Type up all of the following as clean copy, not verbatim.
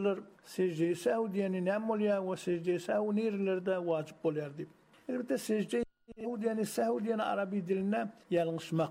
Hazırlar secde-i sehv diyeni nem oluyor ve secde-i sehv nerelerde vacip oluyor deyip. Elbette secde-i sehv diyeni Arabi diline yanlışmak.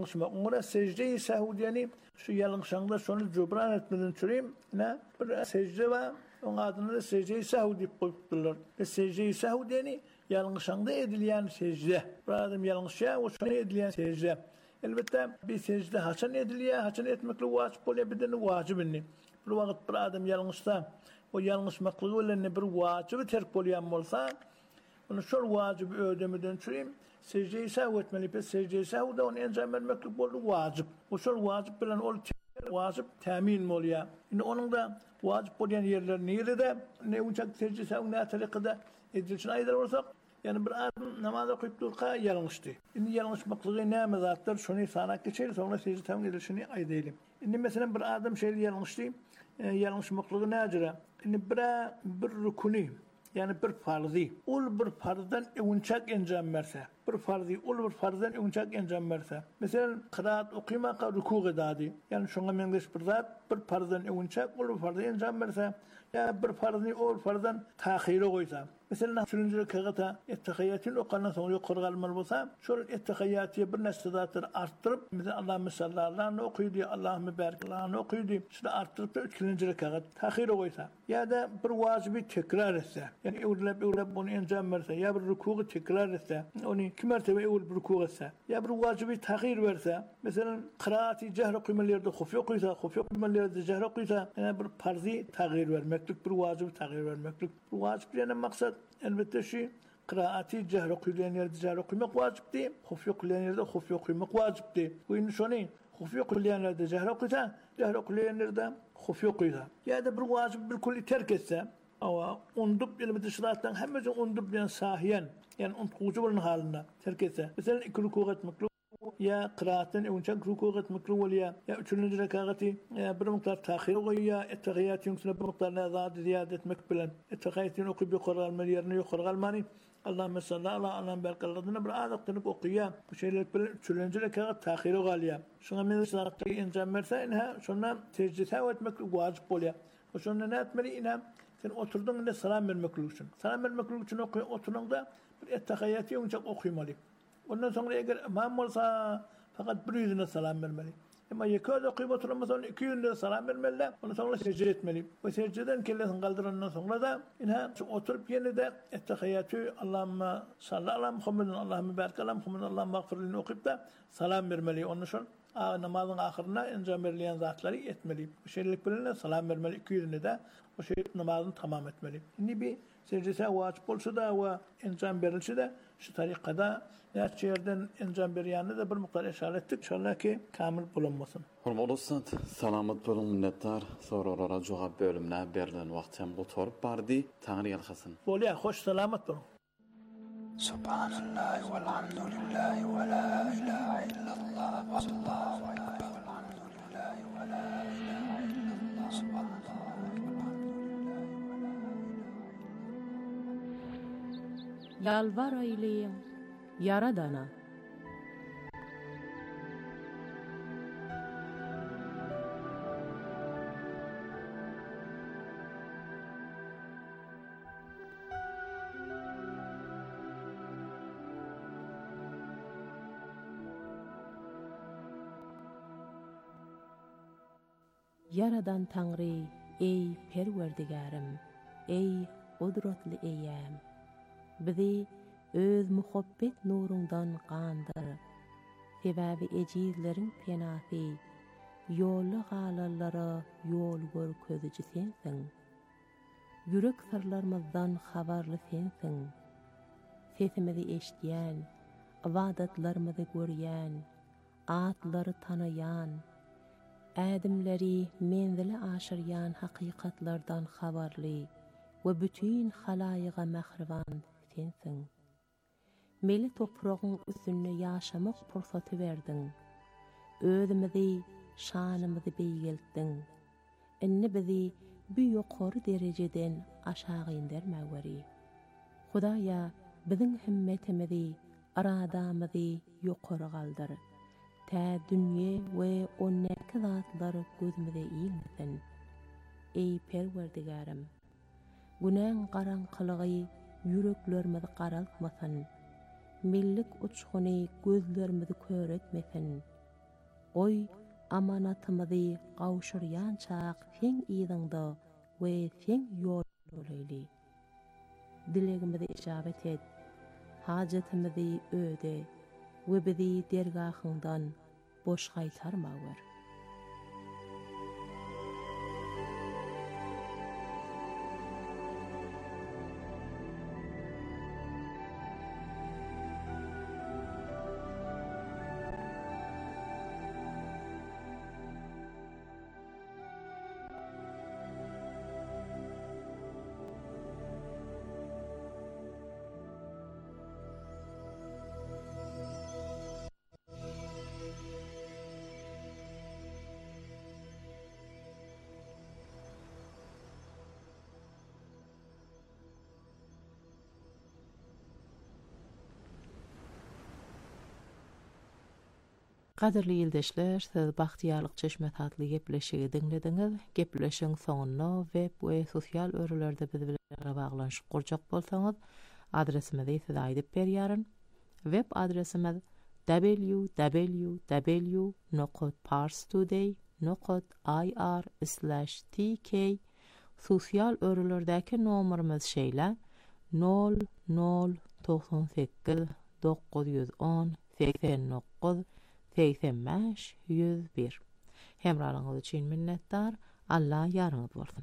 Ona secde-i sehv diyeni şu yanlışanda şunu cübran etmeden çüreyim. Bir secde var. Onun adına da secde-i sehv deyip koyupturlar. Secde-i sehv diyeni yanlışanda edilen secde. Bir adam yanlışa o şunu edilen secde. Elbette bir secde haçan ediliyor, haçan etmekle vacip oluyor, bir de vacibini. Bir vakit bir adam yanlışsa, o yanlışmaklığı ile bir vacibi terk oluyor olsa, onu şol vacibi ödemeden çüreyim, secde-i sehv etmeli, secde-i sehv da onu encam vermekle bollu vacip. O şol vacip bilen ol vacip temin mi oluyor? Şimdi onun da vacip olan yerler nerede? Ne uçak secde-i sehv ne tarikada edilsin aydır olsak, yani bir adam namaz okuyup durka yanlıştı. Şimdi yanlışmaklığı ne mezatlar? Şunu sana geçelim, sonra secde tam edilişini aydeyelim. Şimdi mesela bir adam şeyle yanlıştı. Yanlışmaklığı ne acıra? Şimdi bir rukuni, yani bir farzı. Ol bir farzdan evunçak encam verse. Bir farzı, ol bir farzdan evunçak encam verse. Mesela kıraat okuymak ruku gıdadı. Yani şuna mengeş bir zat, bir farzdan evunçak, ol bir farzı encam verse. Ya bir farzı, ol farzdan tahiri koysa. Mesela üçüncü rekata ettehiyyatın okandan sonra korgalmalı olsa, şöyle ettehiyyatı bir nesnedatır arttırıp, mesela Allahümme sallallahu Allah'ını okuydu, Allahümme barik Allah'ını okuydu, şöyle arttırıp da üçüncü rekat tahiri koysa. Ya da bir vacibi tekrar etse, yani evlep bunu encam verse, ya bir rukuğu tekrar etse, onu iki mertebe evlep rukuğu etse, ya bir vacibi tahir verse, mesela kıraati cehre kıymelerde hufya koysa, hufya kıymelerde cehre koysa, yani bir parzi tahir vermeklik, bir vacibi tahir vermeklik. Bu vacip yani maksat elbette şu kıraati cehre kıyılayan yerde cehre kıymak vacip değil, hufya kıyılayan yerde hufya kıymak vacip değil. Bu indi şunu hufya kıyılayan yerde cehre kıyılayan yerde hufya kıyılayan. Ya da bir vacip bir kulli terk etse, ama undup elbette şırattan hemmece undup yani sahiyen, yani unutkucu bulun halinde terk etse. Mesela iki ruku etmek ya kıraatın evunçak ruku etmekle oluyor ya üçüncü rekatı bir miktar tahir oluyor ettehiyyatın üstüne bir miktar nazat ziyade etmek bilen ettehiyyatın okuyup yukarı yerine yukarı almanı Allahümme sallallahu Allah'ın berkalladığına bir adıktınıp okuyor bu şeyler bilen üçüncü rekat tahir oluyor şuna mesela encam verse şuna secde etmek vacip oluyor o şuna ne etmeli sen oturdun da selam vermek için oturduğunda bir ettehiyyatı evunçak okuymalı. Ondan sonra eğer imam olsa fakat bir yüzüne selam vermeli. Ama yekâd okuyup oturamasa onu iki yüzüne selam vermeli. Ondan sonra secde etmeli. Ve secdeden kellesini kaldırandan sonra da oturup yine de ettehiyyatü Allahümme sallallahu ala Muhammedin Allahümme barik ala Muhammedin Allahümme mağfirlini okuyup da selam vermeli. Onun için namazın ahırına encam verilen zatları etmeli. Bu şeylik bilinle selam vermeli. İki yüzüne de o şey namazını tamam etmeli. Şimdi bir secdesi vacip olsa da ve encam verilse de şu tarikada yerden encam veriyanı da bir miktar işaret ettik. İnşallah ki kamil bulunmasın. Hormatly dostlar, salamat bolun minnettar. Soralara jogap bölümine berilen vaqt hem gotorup bardy. Taňry ýalhasyn. Bolýa, hoş salamat bolun. Subhanallah walhamdulillah wa la ilaha illallah wallahu akbar walhamdulillah wa la ilaha illallah subhanallah Yalvar eyleyin Yaradana. Yaradan Tanrı, ey perverdigarım, ey kudretli eyyam. Bizi öz muhabbet nurundan gandır. Sebebi ecizlerin penafı, yollu galallara yol görkezücü sensin. Yürek sırlarımızdan habarlı sensin. Sesimizi eşdiyen, ibadatlarımızı görýän, atları tanayan, adimleri menzili aşıryan hakikatlardan habarlı ve bütün halayiga mahrivan sensin. Meli toprağın üstünde yaşamak fırsatı verdin. Özümüzi, şanımızı beýgeltdin. Inni bizi bir yuqarı dereceden aşağı indirmegeri. Hudaýa bizim himmetimizi, aradamyzy yuqarı galdyr. Ta dünýe we onnäki zatlar gözümüze iýilmesin. ey Perwerdigarim. Günäň garaňkylygy yüreklerimizi garaltmasyn. Millik uçguny gözlerimizi köretmesin. Oy amanatymyzy gawşurýan çaq sen ýygyňda we sen ýol bolayly. Dilegimizi ijabet et. Hajatymyzy öde we bizi dergahyndan boş gaýtarma ber. Qadirli ýyldaşlar, siz Baxtiýarlyk Çeşme tatly gepleşigi diňlediňiz. Gepleşiň soňuna web we sosial örelerde biz bilen baglanyşyp gurjak bolsaňyz, adresimizi size aýdyp berýäryn. Web adresimiz www.parstoday.ir/tk. Sosial örelerdäki nomerimiz şeýle 0098 910 89 85-101. Hemralyňyz üçin minnetdar. Allah ýarňyz bolsun.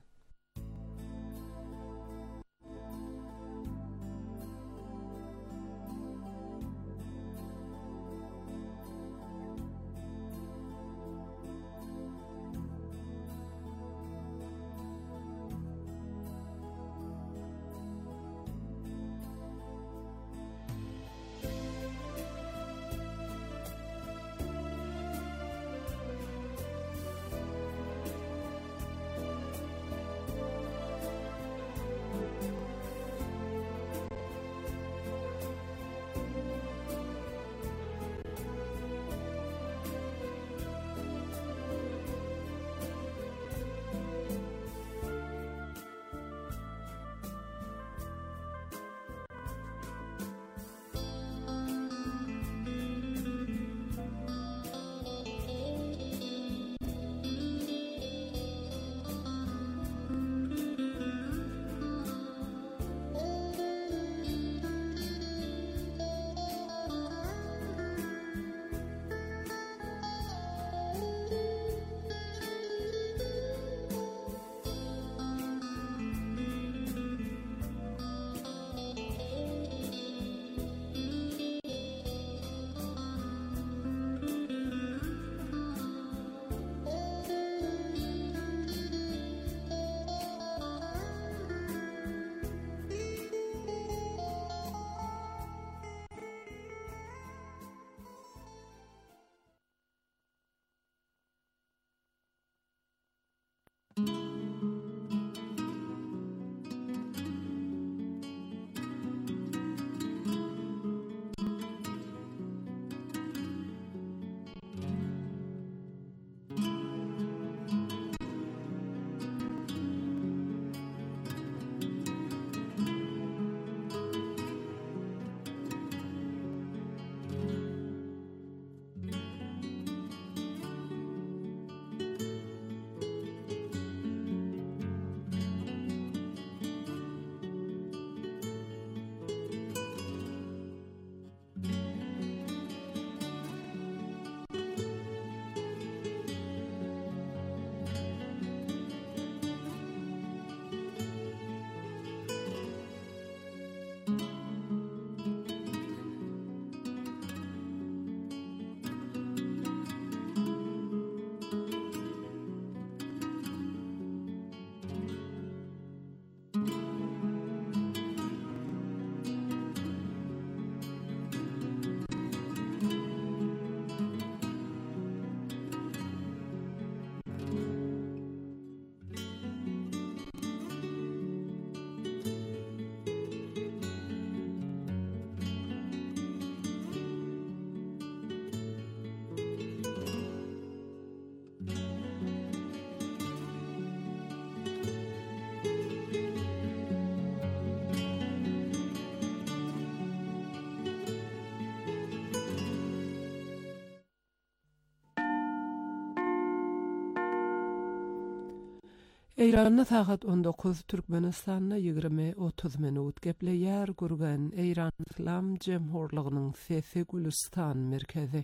Eýranyna saat 19, Türkmenistanyna 20-30 minut gepleýär gurgan Eýran Islam Jemhurlygynyň Sesi Gülistan merkezi.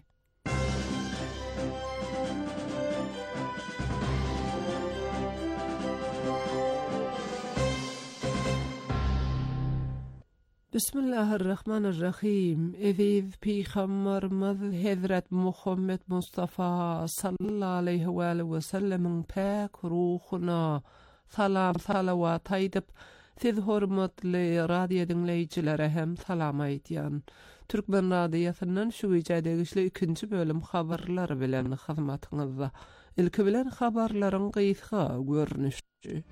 Bismillahirrahmanirrahim. Eziz Peygamberimiz Hazret Muhammed Mustafa sallallahu aleyhi ve sellemin pak ruhuna salam salavat aýdyp, siz hormatly radio dinleýijilere hem salam aýdýan. Türkmen radiosynyň şu ýerdäki 2-nji bölüm habarlary bilen hyzmatyňyzda. Ilki bilen habarlaryň gysga görnüşi.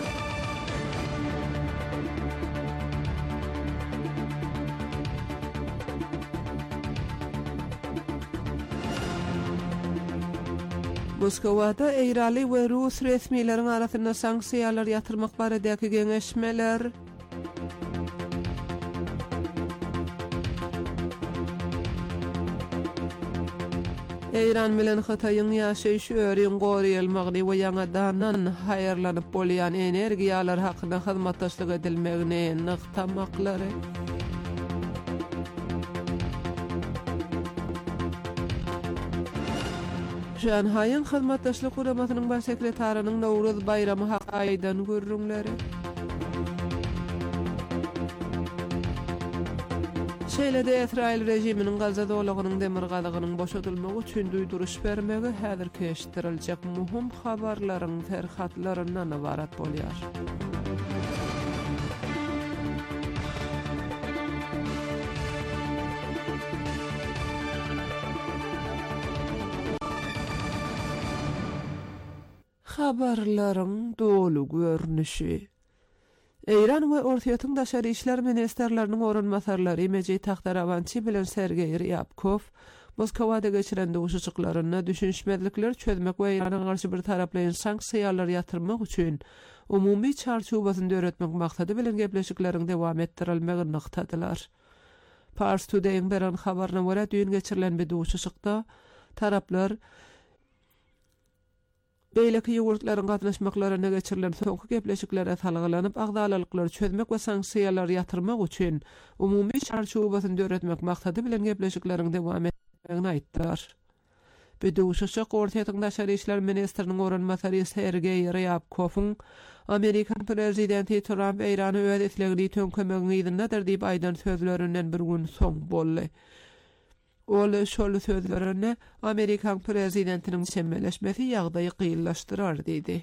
Moskowada Eýrany we Rus resmiýetleriniň arasynda sanksiýalar ýatyrmak baradaky geňeşmeler. Eýran bilen Hataýyň ýaşaýyş öýrüň goraýylmagyny we ýangadan haýyrlanyp bolýan energiýalar hakynda hyzmatdaşlyk edilmegini nykdamaklary. Şanhaýyň hyzmatdaşlyk guramasynyň baş sekretarynyň Nowruz bayramy hakaýdan görrüňleri. Şeýlede Israil rejiminiň Gazza dowlatynyň demir galygynyň boşadylmagy üçin duýduruş bermegi häzir keşdiriljek muhim habarlaryň terhatlaryndan ibarat bolýar. Habarlaryň dolu görnüşi. Eýran we Ortaýatyň daşary işler ministerleriniň orunmasarlary Mejit Taxtaravançy bilen Sergey Ryabkov Moskowada geçiren duşuşyklaryna düşünşmezlikler çözmek we Eýranyň garşy bir taraplaýan sanksiýalar ýatyrmak üçin umumy çarçubasyny öwretmek maksady bilen gepleşikleriň dowam etdirilmegi nyktadylar. Pars Today'ň beran habaryna görä düýün geçirilen bir duşuşykda taraplar beýleki ýogurtlaryň gatnaşmaklaryna geçirilen soňky gepleşiklere salgylanyp agdalyklar çözmek we sanksiýalar ýatyrmak üçin umumy çarçubasyny öwretmek maksady bilen gepleşikleriň dowam etmegini aýtdylar. Beduşuşyk Ortaýatyň daşary işler ministriniň orunmasary Sergey Ryabkowyň Amerikan prezidenti Trump Eýrany öz islegini tönkemegini ýa-da diýip aýdan sözlerinden bir gün soň boldy. Ol şol sözlerini Amerikan prezidentiniň semmeleşmesi ýagdaýy gynlaşdyrar diýdi.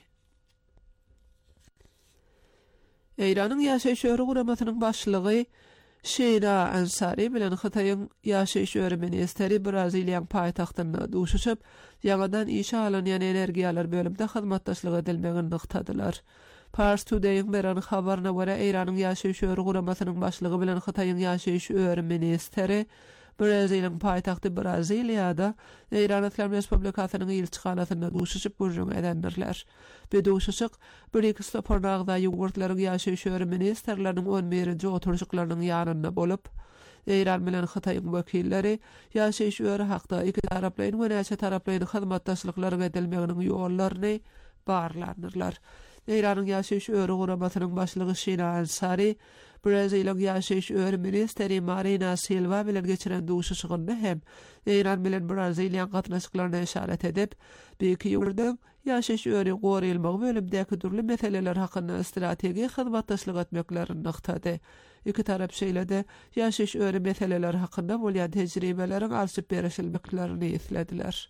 Eýranyň ýaşaýyş öýri guramasynyň başlygy Şeýra Ansary bilen Hataýyň ýaşaýyş öýri ministeri Braziliýanyň paýtagtyna duşuşyp, ýagadan işe alynýan energiýalar bölümde hyzmatdaşlyk edilmegini nyktadylar. Pars Today'ň beran habaryna görä Eýranyň ýaşaýyş öýri guramasynyň başlygy bilen Hataýyň ýaşaýyş öýri ministeri Braziliýanyň paýtagty Braziliýada Eýran Islam Respublikasynyň ilçixanasyna duşuşyp görjüň edenlerler. Bu duşuşyk bir-iki stopornagda ýogurtlaryň ýaşaýyş öýri ministerleriniň 11-nji oturuşyklarynyň ýanynda bolup, Eýran bilen Hataýyň wekilleri ýaşaýyş öýri hakda iki taraplaýyn we näçe taraplaýyn hyzmatdaşlyklary edilmeginiň ýollaryny barlanyrlar. Eýranyň ýaşaýyş öýri guramasynyň başlygy Şeýra Ansary Braziliýanyň ýaşaýyş öýri ministeri Marina Silva bilen geçiren duşuşygynda hem Eýran bilen Braziliýanyň gatnaşyklaryna işaret edip, beýiki ýurda ýaşaýyş öýri goraýylmagy bölümdäki türli meseleler hakynda strategik hyzmatdaşlyk etmeklerini nyktady. İki tarap şeýlede ýaşaýyş öýri meseleler hakynda bolýan tejribeleriň alçyp berişilmeklerini islediler.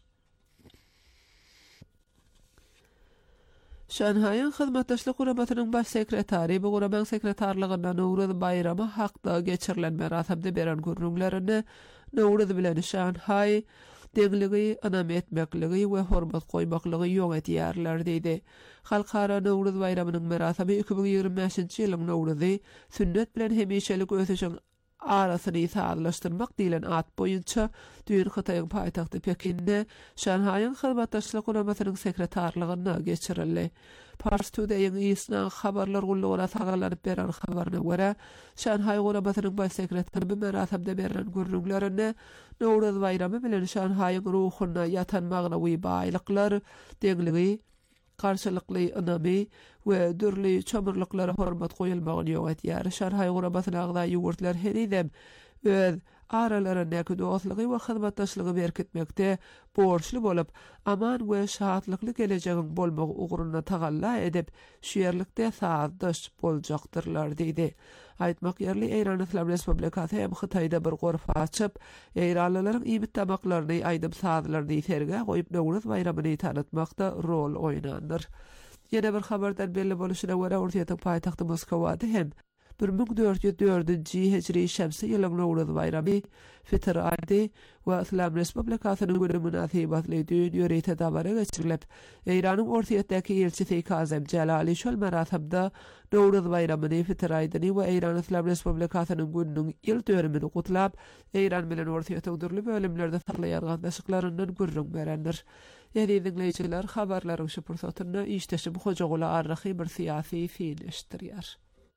Şanhaýyň hyzmatdaşlyk guramasynyň baş sekretary bu guramaň sekretarlygyna Nowruz bayramy hakda geçirilen merasimde beren görnüklerini Nowruz bilen Şanhaý deňligi, anam etmekligi we hormat goýmaklygy ýok edýärler diýdi. Halkara Nowruz bayramynyň merasimy 2025-nji ýylyň Nowruzy sünnet bilen hemişelik ösüşiň arasyny sağlaşdyrmak diýilen at boýunça düýün Hataýyň paýtagty Pekinde Şanhaýyň hyzmatdaşlyk guramasynyň sekretarlygyna geçirildi. Pars Today'ň ýysyna habarlar gullugyna saglanyp beren habaryna görä, Şanhaý guramasynyň baş sekretary bu merasimde beren görnüklerini Nowruz bayramy bilen Şanhaýyň ruhuna ýatanmagyna we baýlyklar, deňligi, karşılıkly ynamy we dürli çömürlüklere hormat goýulmagyny ýok etýär. Şarhay gurabatyna agda ýugurtlar her edem öz aralaryndaky dostlygy we hyzmatdaşlygy berkitmekde borçly bolup, aman we şahatlykly gelecegiň bolmagy uguryna tagalla edip, şeýerlikde saatdaş boljaktyrlar diýdi. Aýtmak ýerli Eýran Islam Respublikasy hem Hytaýda bir gorfa açyp, Eýranlylaryň iýmit tabaklaryny aýdyp saatlaryny serge goýup Nowruz bayramyny tanıtmakda rol oýnandyr. Ýene bir habardan belli boluşyna görä Urtiýatyň paýtagty Moskwada hem 1404-nji hijri şemsi ýylyň Nowruz bayramy fitr aýdy we Islam Respublikasynyň günü münasibatly düýün ýöre tabara geçirilip, Eýranyň Urtiýatdaky elçisi Kazem Jalali şol merasimde Nowruz bayramyny fitr aýdyny we Eýran Islam Respublikasynyň gününiň ýyl döwrümini gutlap, Eýran bilen Urtiýatda durly bölümlerde saklaýan gatnaşyklaryndan gurrun berendir. Ýa-ni dinleýijiler habarlaryň şu pursatyny işdeşim Hojagola arrahy bir syýasy film eşitdirýär.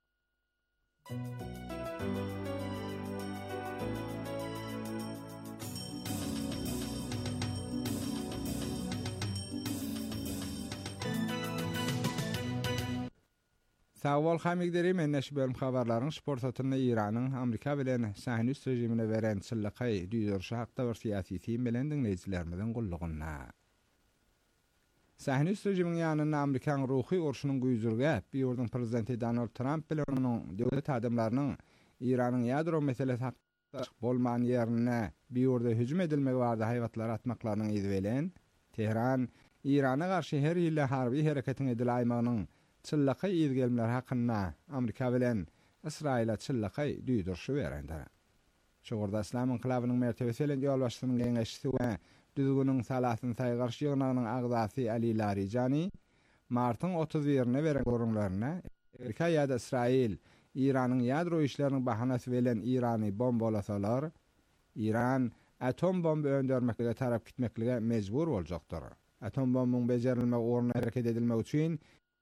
Sağol hamigderi menneş bölüm habarlaryň sportatyny Iranyň Amerika bilen Sahnüs rejimine beren çyllykay düýdürşi hakda bir syýasy film bilen dinleýijilerimizden gullugyna. Sahnüs rejiminiň ýanyna Amerikaň ruhy urşunyň güýjürge ýurdun prezidenti Donald Trump bilen onuň döwlet adamlarynyň Iranyň ýadro meselesi hakda bolman ýerine ýurda hüjüm edilmegi barada haýwatlar atmaklarynyň ýygylen, Tehran Irana garşy her ýyly harby hereketiň edilaýmagynyň çyllykay ýygelmeler hakynda Amerika bilen Israila çyllykay düýdürşi berendir. Şogurda İslam inqilabynyň mertebesi bilen ýolbaşçynyň geňeşçisi we düzgünüň salatyny saýgarşy ýygnagynyň agdasy Ali Larijani martyň 31-ne beren gorunlaryna Amerika ýa-da Israil İranyň ýadro işleriniň bahanasy bilen İrany bombalasalar, İran atom bomba öndürmekle tarap gitmeklige mejbur boljakdyr. Atom bombanyň bejerilmegi orna hareket edilmegi üçin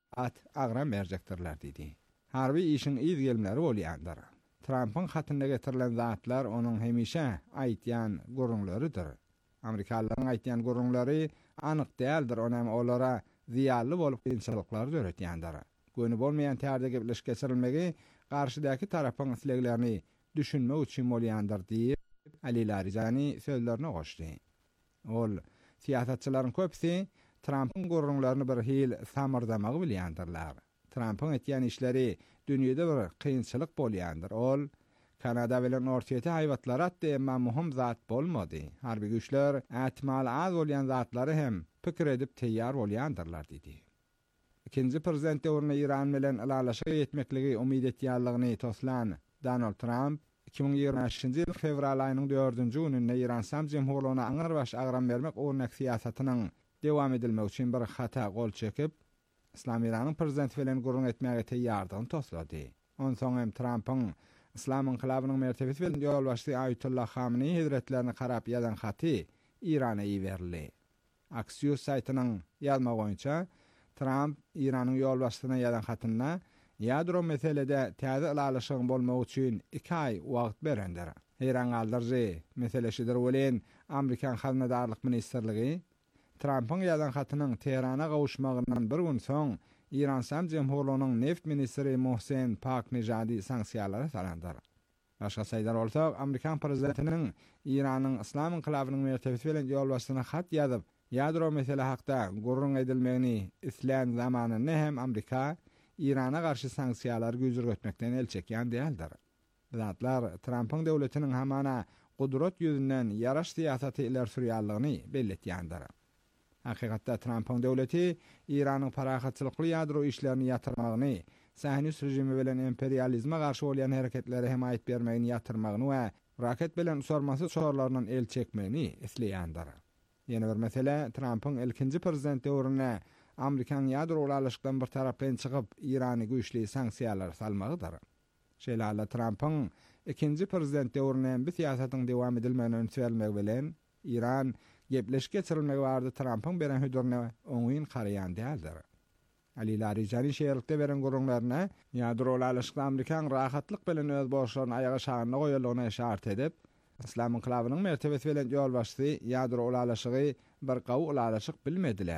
agram berjekdirler diýdi. Harby işin ýygelmeleri bolýandyr. Trumpyň hatynda getirilen zatlar onuň hemişe aýtýan gorunlarydyr. Amerikalıların aýtýan gorunlary anyk däldir, onam olara ziýanly bolup kynçylyklar döretýändir. Göni bolmaýan täze gepleş geçirilmegi garşydaky tarapyň isleglerini düşünmek üçin bolýandyr diýip Ali Larijani sözlerine goşdy. Ol siýasatçylaryň köpsi Trumpyň gorunlaryny bir hil samardamagy bilýändirler. Trumpyň etýän işleri dünýede bir kynçylyk bolýandyr. Ol Kanada bilen Ortiýata haýwatlar atdy, emma muhim zat bolmady. Harby güýçler ätmal az bolýan zatlary hem pikir edip teýýar bolýandyrlar diýdi. Ikinji prezident döwründe İran bilen alalaşa ýetmekligi umyt etýänligini toslan Donald Trump 2025-nji ýyl fevral aýynyň 4-nji gününde İran Sam Jemhurlygyna aňyr baş agram bermek ornak siýasatynyň dewam edilmegi üçin bir hata gol çekip, İslam İranyň prezidenti bilen gurrun etmäge teýýardygyny toslady. Onsoň hem Trumpyň İslam inqilabynyň mertebesi bilen ýolbaşçy Ayatullah Khamenei Hazretlerini karap ýazan haty Irana ýerildi. Axios saýtynyň ýazma boýunça Trump Iranyň ýolbaşçysyna ýazan hatynda ýadro meselede täze alalyşyň bolmagy üçin 2 aý wagt berendir. Eýran galdyrjy meselesidir bolen Amerikan Haznadarlyk Ministerligi Trumpyň ýazan hatynyň Teherana gawuşmagyndan bir gün soň İran Sam Jemhurlygynyň neft ministri Mohsen Paknejadi sanksiýalary salandyr. Başga saýdar bolsak, Amerikan prezidentiniň İranyň İslam inqilabynyň mertebesi bilen ýolbaşçysyna hat ýazyp, ýadro mesele hakda gurrun edilmegini isleýän zamanyny hem Amerika İrana garşy sanksiýalar güýjürgetmekden el çekýän däldir. Zatlar Trumpyň döwletiniň hamana gudrat ýüzünden ýaraş siýasaty iler sürýänligini belletýändir. Hakykatda Trumpyň döwleti İranyň parahatçylykly ýadro işlerini ýatyrmagyny, Sahnüs rejimi bilen imperializme garşy bolýan hereketlere himayet bermegini ýatyrmagyny we raket bilen uçarmasy çorlaryndan el çekmegini isleýändir. Ýene bir mesele Trumpyň ilkinji prezident döwrüne Amerikan ýadro ulaşykdan bir tarapdan çykyp İrany güýçli sanksiýalar salmagydyr. Şeýle Trumpyň ikinji prezident döwrüne bu siýasatyň dewam edilmegini öňsüzmek bilen İran gepleş geçirilmegi barada Trumpyň beren hödürine oňyn garaýan däldir. Ali Larijani şeýerlikde beren gorunlaryna ýadro ulaşykda Amerikan rahatlyk bilen öz borçlaryny aýaga şagyna goýulygyna işaret edip, İslam inqilabynyň mertebesi bilen ýolbaşçy ýadro ulaşygy bir gawy ulaşyk bilmediler.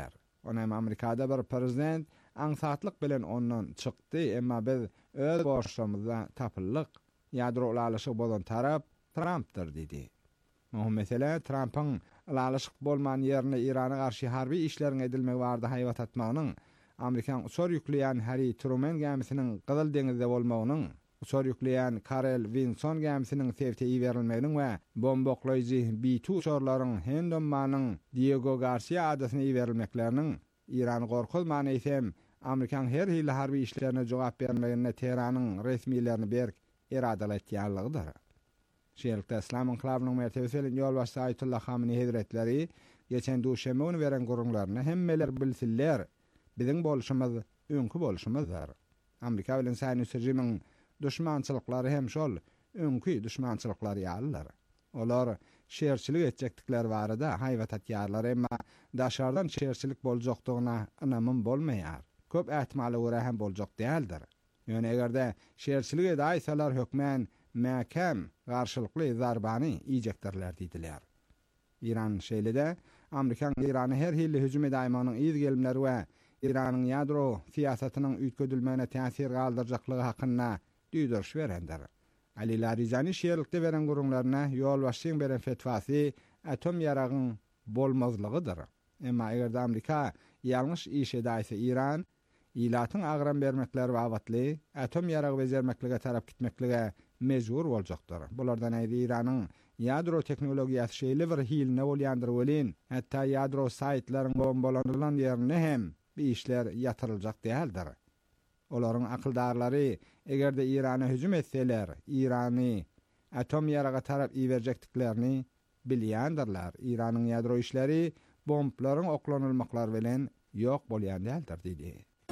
Onam Amerikada bir prezident aňsatlyk bilen ondan çykdy, emma biz öz borçlarymyzda tapyllyk ýadro ulalyşy bolan tarap Trump'dyr dedi. Muhim mesele Trump'ın ulalyşyk bolman ýerine Irana garşy harby işlerin edilmegi barada haýwat atmagynyň Amerikan usar ýükleýän Harry Truman gemisiniň Gyzyl deňizde bolmagynyň, usar ýükleýän Karel Vinson gemisiniň sevteyi berilmeginiň we bomboklaýjy B-2 uçarlaryň Hendonmanyň Diego Garcia adasyna berilmekleriniň İran gorkuz manyysem Amerikan her hili harby işlerine jogap bermegine Teheranyň resmiýetlerini berk iradalatýanlygydyr. Şeýlelikde İslam inqilabynyň mertebesini ýolbaşçy Ayatullah Hamini Hazretleri geçen duşeme onu beren gurulmaryna hemmeler bilsinler. Biziň bolşymyz öňkü bolşymyzdyr. Amerika bilen Saýnyň rejimiň düşmançylyklary hem şol öňkü düşmançylyklary ýalylar. Olar şeherçilik etjekdikleri barada haýwat atýarlar, emma daşardan şeherçilik boljakdygyna inamym bolmaýar. Köp ähtimaly görä hem boljak däldir. Ýöne egerde şeherçilik edaýsalar hökmen mäkem garşylykly zarbany iýjekdirler diýdiler. İran şeýlede Amerikan Irany her hili hüjüm edýärmanyň iýiz gelimleri we İranyň ýadro siýasatynyň üýtgedilmegine täsir galdyrjaklygy hakynda düýdürüş berendir. Ali Larizani şeýerlikde beren gurumlaryna ýolbaşçyň beren fetwasy atom ýaragyň bolmazlygydyr. Emma egerde Amerika ýalňyş iş edäýse İran ilatyň agram bermekleri wagtly atom ýaragy bezermeklige tarap gitmeklige mejbur boljakdyr. Bulardan aýry Iranyň ýadro teknologiýasy şeýle bir hiline bolýandyr welin, hatda ýadro saýtlaryň bombalanylan ýerine hem bir işler yatırıljak däldir. Olaryň akyldarlary egerde Irana hüjüm etseler, Irany atom ýaraga tarap iýerjekdiklerini bilýändirler. Iranyň ýadro işleri bomplaryň oklanylmaklary bilen ýok bolýan däldir diýdi.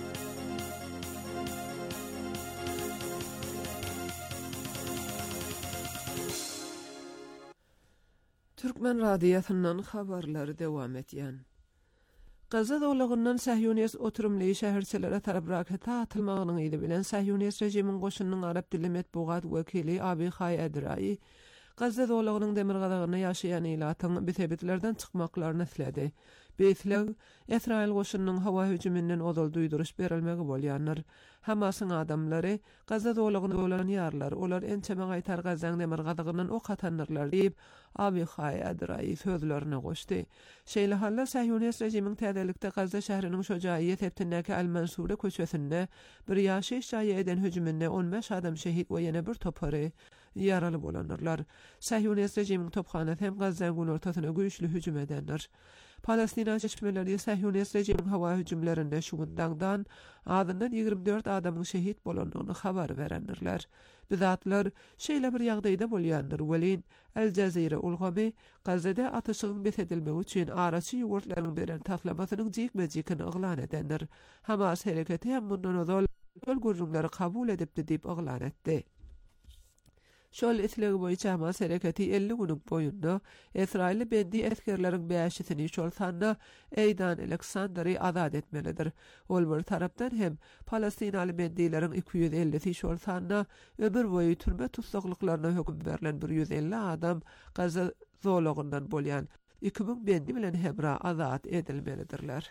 Türkmen radiosynyň habarlary dowam etýän. Gaza dowlagyndan Sahyoniyet oturumly şäherçilere tarap raket atylmagynyň ýyly bilen Sahyoniyet rejimiň goşunynyň Arap dili metbugat wekili Abi Hay Adrai Gaza dowlagynyň demir gadagyny ýaşaýan ilatyň betebetlerden çykmaklaryny siledi. Beýtleg Israil goşunynyň hawa hüjümünden odol duýduruş berilmegi bolýanlar. Hamasyň adamlary Gaza dowlagyny bolan ýarlar, olar ençeme gaýtar Gazaň demir gadagynyň ok atanyrlar diýip Abi Hay Adrai sözlerini goşdy. Şeýle halla Sahyoniyet rejimiň täzelikde Gaza şäheriniň şojaýy tepdindäki Al-Mansura köçesinde bir ýaşaýyş jaýy eden hüjüminde 15 adam şehit we ýene bir topary ýaraly bolanlar. Sahyoniyet rejimiň tophanasy hem Gazaň gün ortasyna güýçli hüjüm edenler. Palestina çeşmeleri Sahyoniyet rejimiň hawa hüjümlerinde şu gündängdan adyndan 24 adamyň şehit bolanyny habar berenler. Bizatlar şeýle bir ýagdaýda bolýandyr. Welin El Jazeera ulgamy Gazada atyşygyň besedilmegi üçin araçy ýurtlaryň beren taslamasynyň jekmejikini oglan edenler. Hamas hereketi hem bundan odol gurulmaly kabul edipdi diýip oglan etdi. Şol etlegi boýunça Hamas hereketi 50 günüň boýunda Israilli bendi eskerleriň bäşisini şol sanda Eydan Aleksandry azad etmelidir. Ol bir tarapdan hem Palestinaly bendileriň 250 şol sanda ömür boýu türme tutsaklaryna höküm berilen 150 adam Gaza zolagyndan bolýan 2000 bendi bilen hemra azad edilmelidirler.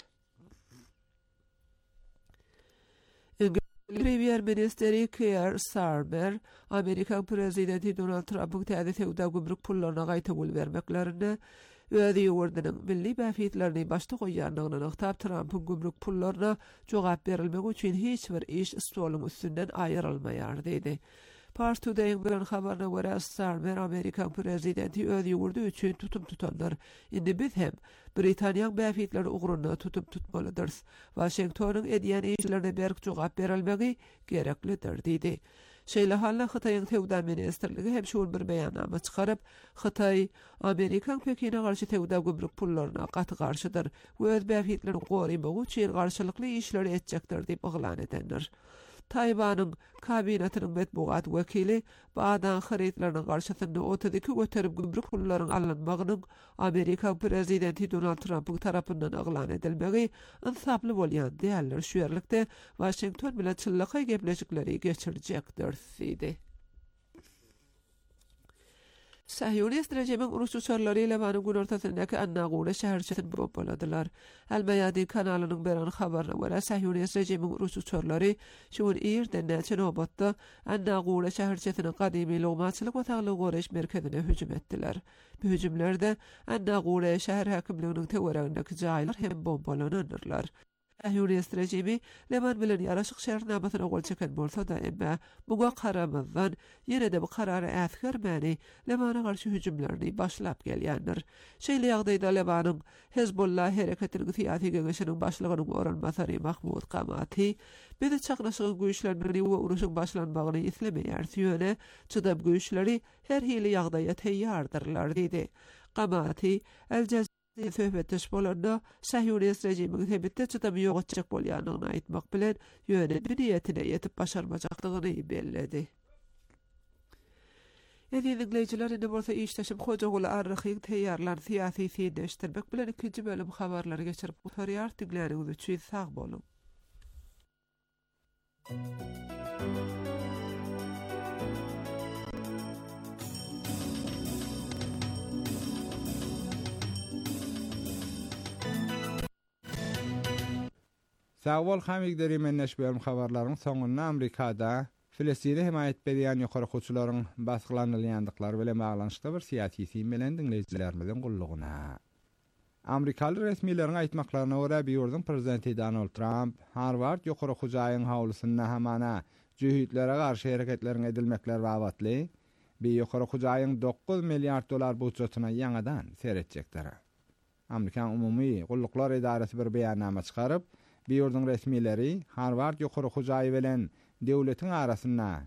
Premier Ministeri Keir Starmer, Amerikan prezidenti Donald Trump'ın täze sewda gümrük pullaryna gaýta bol bermeklerini özi ýurdunyň milli bäfitlerini başda goýanlygyny aktap Trump'ın gümrük pullaryna jogap berilmegi üçin hiç bir iş stolunyň üstünden aýrylmaýar diýdi. Pars Today'ın bilen habarına göre Starmer Amerikan prezidenti öz ýurdu üçin tutum tutanlar. Indi biz hem Britaniýanyň bäfitleri ugrunda tutum tutmalydyr. Washingtonyň edýän işlerine berk jogap berilmegi gereklidir diýdi. Şeýle halla Hytaýyň Tewda ministrligi hem şol bir beýannama çykaryp, Hytaý Amerikan Pekin'e garşy tewda gümrük pullaryna gaty garşydyr we öz bäfitlerini goýmagi üçin garşylykly işler etjekdir diýip oglan edenler. Taýwanyň kabinatynyň metbugat wekili badan haritlarynyň garşysynda 32 göterip gümrük pullarynyň alınmagynyň Amerika prezidenti Donald Trump'ın tarapyndan oglan edilmegi insaply bolýan diýerler. Şu ýerlikde Washington bilen çyllakay gepleşikleri geçirjekdir diýdi. Sahyonist rejimin uruşçuları ile Lebanın ortasındaki Annagure şäherçesini bombaladylar. Al-Mayadin kanalynyň beren habaryna görä Sahyonist rejimin uruşçuları şuň ýerde näçe nobatda Annagure şäherçesiniň gadymy lugmaçylyk we taglyk goraş merkezine hüjüm etdiler. Bu hüjümlerde Annagure şäher häkimliginiň teweragyndaky jaýlar hem bombalanýarlar. Sahyonist rejimi Leban bilen ýaraşyk şertnamasyna gol çeken bolsa da emma buga karamazdan ýene-de bu karary äsgermäni Lebana garşy hüjümlerini başlap gelýändir. Şeýle ýagdaýda Lebanyň Hezbollah hereketiniň syýasy geňeşiniň başlygynyň oranmasary Mahmud Qamati bir çaqnaşyk güýçlerini we uruşyň başlanmagyny islemeýär ýöne çydap güýçleri her hili ýagdaýa teýýardyrlar diýdi. Qamati söhbetdeş bolanda Sahyonist rejimiň hebitde çytamy ýogatjak bolýanyny aýtmak bilen ýöne niýetine ýetip başarmajaklygyny belledi. Dinleyijiler, indi bolsa işleşim Hojaguly arryhy teýýarlan syýasy siydeşdirmek bilen ikinji bölüm habarlary geçirip oturýar. Diňleriňiz üçin sag bolun. Sağol hamigderi menneş bölüm habarlaryň soňunda Amerikada Filistine himayet berýän ýokary hoçularyň baskılanylýandyklary bilen baglanyşda bir siýasy sim bilen dinleýijilerimizin gulluguna. Amerikaly resmiýetleriň aýtmaklaryna görä ýurdun prezidenti Donald Trump Harvard ýokary hoçaýyň hawlysynda hamana jühütlere garşy hereketleriň edilmekleri babatly bir ýokary hoçaýyň $9 milliard budjetyna ýangadan seretjekler. Amerikan Umumy Gulluklar Edarasy bir beýannama çykaryp ýurdun resmiýetleri Harvard ýokary hoçaýy bilen döwletiň arasynda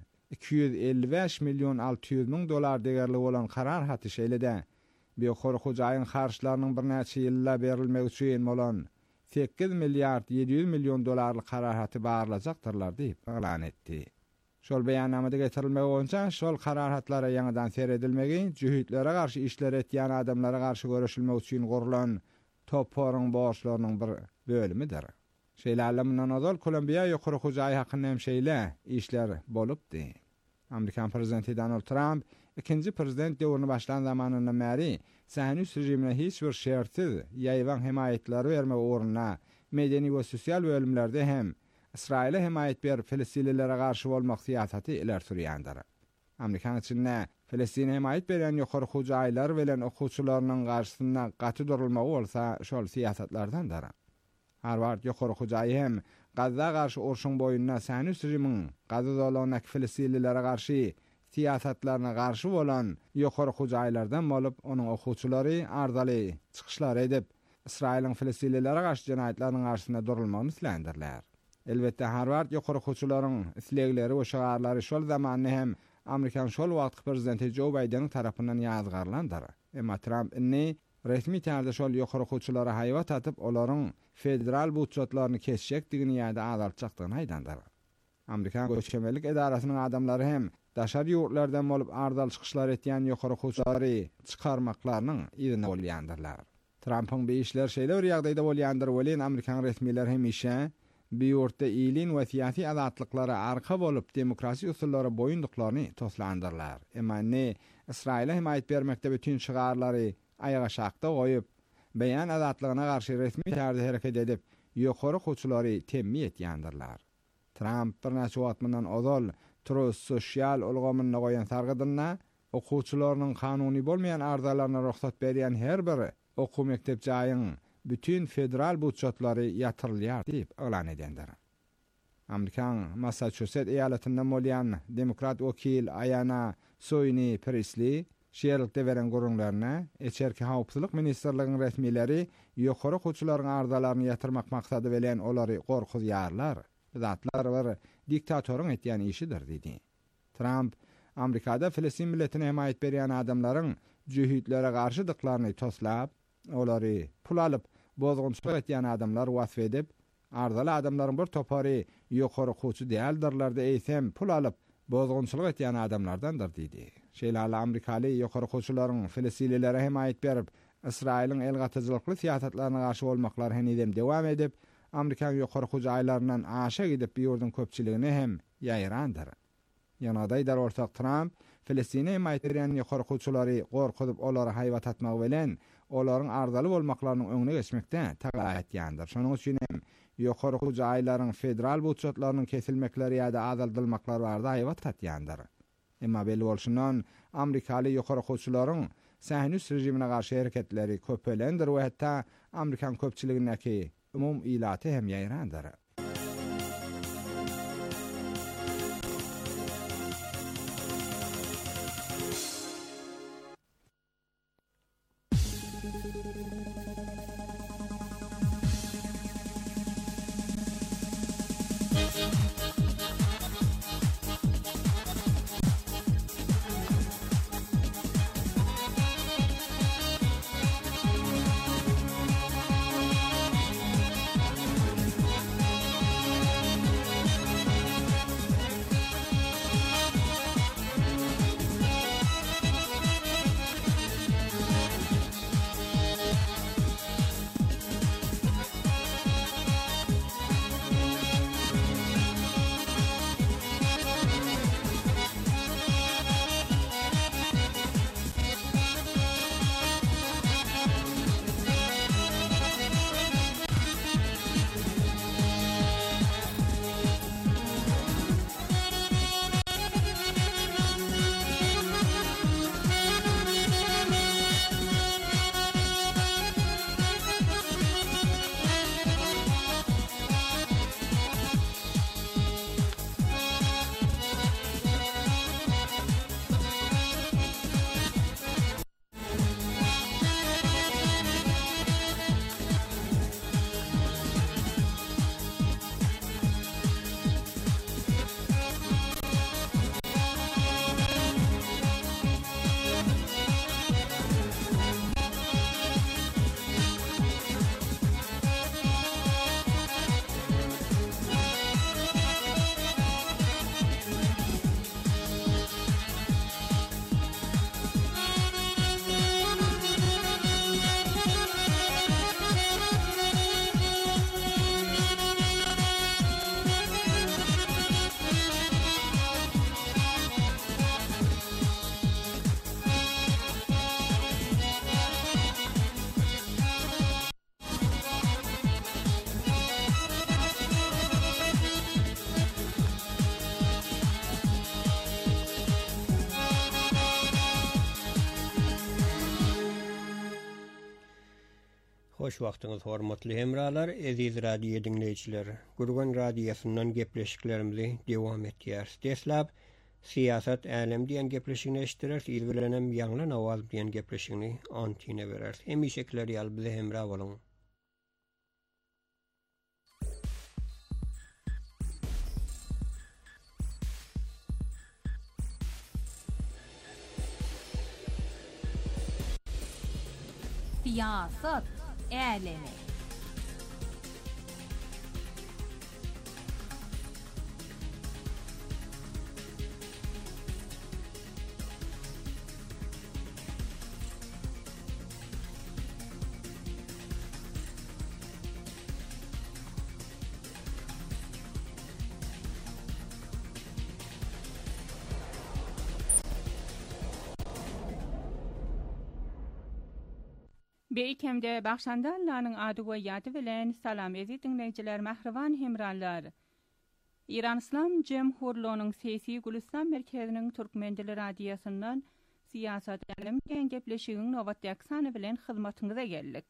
$255 milyon degерli bolan karar haty şeýlede bir ýokary hoçaýyň harçlarynyň bir näçe ýylla berilmegi üçin bolan $8 milyard 700 milyon karar haty barlajaktyrlar diýip elan etdi. Şol beýannamada getirilmegi boýunça şol karar hatlara ýangadan seredilmegi jühütlere garşy işler etýän adamlara garşy görüşilmek üçin gurulan toporyň borçlarynyň bir bölümidir. Şeýlerimden azal Kolumbiýa ýokary hoçaýy hakyny hem şeýle işler bolupdy. Amerikan prezidenti Donald Trump ikinji prezident döwrüne başlan zamanyndan bäri Sahyonist rejimine hiç bir şertsiz ýaýwan himayetleri bermek ornuna medeni we sosial bölümlerde hem İsrail'e himayet berip Filistinlilere garşy bolmak siýasaty iler sürýändir. Amerikan içinde Filistine himayet berýän ýokary hoçaýlar bilen okuwçylarynyň garşysynda gaty durulmagy bolsa şol siýasatlardandyr. Harvard ýokary hoçaýy hem Gazza garşy urşuň boýundan Sahyonist rejimiň Gazza dolanak Filistinlilere garşy siýasatlaryna garşy bolan ýokary hoçaýlardan bolup onuň okuwçylary ardaly çykyşlar edip İsrail'in Filistinlilere garşy jenaýetleriniň garşysynda durulmagyny islendirler. Elbette Harvard ýokary hoçularyň islegleri we şagarlary şol zamanyny hem Amerikan şol wagtky prezidenti Joe Biden tarapyndan ýazgarlandyr. Emma Trump inni resmi täze şol ýokary hoçulara haýwat atyp olaryň federal budjetlaryny kesjekdigini ýa-da azaltjakdygyny aýdandyr. Amerikan Göçmenlik Edarasynyň adamlary hem daşary ýurtlardan bolup ardal çykyşlar etýän ýokary hoçulary çykarmaklarynyň ýerine bolýandyrlar. Trumpyň bu işler şeýle bir ýagdaýda bolýandyr bolen Amerikan resmiýetleri hem işe bir ýurtda ýylyn we syýasy azatlyklara arka bolup demokrasi usullary boýundyklaryny toslandyrlar. Emma ne İsrail'e himayet bermekde bütün şygarlary ayağa şakda goýup beýan azatlygyna garşy resmi täze hereket edip ýokary hoçulary temmi etýändirler. Trump bir näçe wagtdan ozal Truth Social ulgamyny goýan sargydyna okuwçylarynyň kanuny bolmaýan ardalaryna ruhsat berýän her bir okuw mekdepçaýyň bütün federal budjetlary ýatyrylýar diýip elan edendir. Amerikan Massachusetts eýaletinden bolýan demokrat wekil Ayanna Soyni Presley şeýerlikde beren gurulmalarına Eçerki Hawpsuzlyk Ministrligining resmiýetleri ýokary hoçularyň ardalaryny ýatyrmak maksady bilen olary gorkuzýarlar. Zatlar bir diktatoryň etýän işidir diýdi. Trump Amerikada Filistin milletine himayet berýän adamlaryň jühütlere garşy dyklaryny toslap, olary pul alyp bozgunçlyk etýän adamlar wasf edip, ardaly adamlaryň bir topary ýokary hoçu däldirler de eýsem pul alyp bozgunçlyk etýän adamlardandyr diýdi. Şeýle Amerikaly ýokary hoçularyň Filistinlilere himayet berip, İsrail'in elgatyjylykly siýasatlaryna garşy bolmaklary henidem dowam edip, Amerikan ýokary hoçaýlaryndan aşa gidip ýurdun köpçiligini hem ýaýrandyr. Ýanaday dar ortak Trump Filistine himayetlerini korkuçulary gorkudyp olary haýwat atmak bilen olaryň ardaly bolmaklarynyň öňüne geçmekde tagaýat etýändir. Şonuň üçin hem ýokarky jaýlaryň federal budjetlarynyň kesilmekleri ýa-da azaldylmaklary barada haýwat atýandyr. Emma belli bolşundan Amerikaly ýokarkyçylaryň Sahnus rejimine garşy hereketleri köpelendir we hatda Amerikan köpçiligindäki umum ilaty hem ýaýrandyr. Hoş wagtyňyz hormatly hemralar, eziz radio dinleýijiler. Gurgan radiosynyň gepleşiklerimizi dewam etýär. Deslap siýasat älim diýen gepleşigini eşitdiler, ilgilenem ýanglan awaz diýen gepleşigini antine berer. Hemişekler ýaly bize hemra boluň. Siýasat älemi. Beýkemde Bagşandallanyň ady we ýady bilen salam ezi dinleýijiler, mähriban hemrallar. İran İslam Jemhurluğunyň Sesi Gülistan merkeziniň Türkmen dili radiosundan siýasat älim diýen gepleşigiň nowatdaky sany bilen hyzmatyňyza geldik.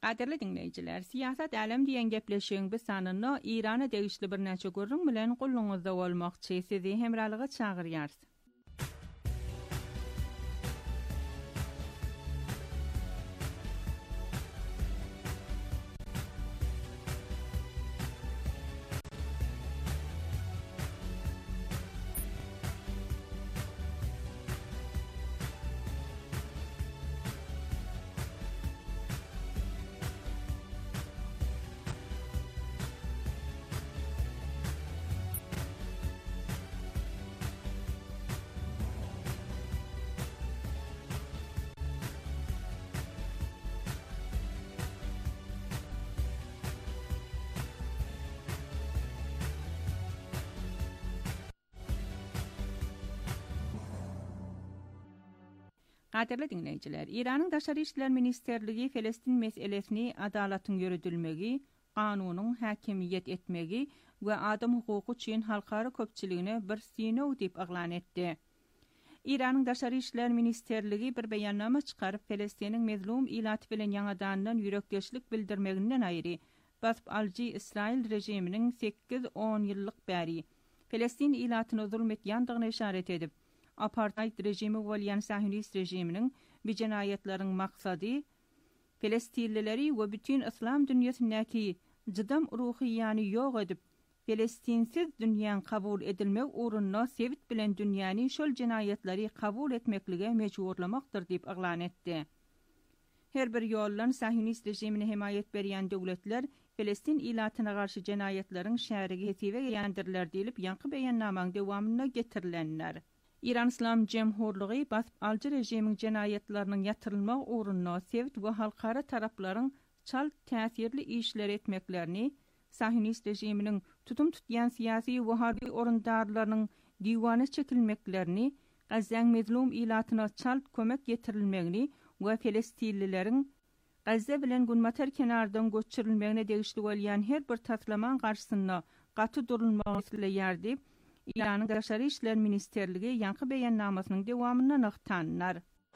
Qadirli dinleyiciler, siyasat alem diyen gepleşiğin bir sanını İran'a degişli bir neçe görün bilen qulluğunuzda olmaqçı sizi hemralığa çağırıyarız. Qadirli dinleyiciler, İran'ın Daşary İşler Ministerligi Filistin meselesini adalatın yürütülmegi, kanunun hakimiyet etmegi ve adam hukuku üçün halkara köpçiligine bir sinov dip aglan etdi. İran'ın Daşary İşler Ministerligi bir beyannama çıkarıp Filistin'in mezlum ilat bilen yanadandan yürekdeşlik bildirmeginden ayrı, basıp alcı İsrail rejiminin 8-10 yıllık beri Filistin ilatyny zulmetýändigine işaret edip, apartheid rejimi bolýan Sahyonist rejiminiň bu jinayetlaryň maksady Filistinlileri we bütün İslam dünýäsindäki jydam ruhiýany ýok edip, Filistinsiz dünýäň kabul edilmek uğruna sevit bilen dünýäni şol jinayetleri kabul etmeklige mecburlamakdyr diýip aglan etdi. Her bir ýollan Sahyonist rejimine himayet berýän döwletler Filistin ilatyna garşy jinayetleriň şärigi hesibe ýandirler diýilip ýanky beyannamaň dowamyna getirilenler. İran İslam Cemhurluğu basıp alcı rejimiň jinayetleriniň ýatyrylmak uğruna sevit we halkara taraplaryň çal täsirli işler etmeklerini, Sahyonist rejiminiň tutum tutýan siyasi we harby orundarlarynyň diwana çekilmeklerini, Gazzaň mezlum ilatyna çal kömek getirilmegini we Filistinlileriň Gazza bilen Gunmatar kenardan göçürilmegine degişli bolýan her bir taslaman garşysyna gaty durulmagy ýerdi. İran'ın Daşary İşler Ministerligi ýanky beyannamasynyň dowamyna naqtanlar.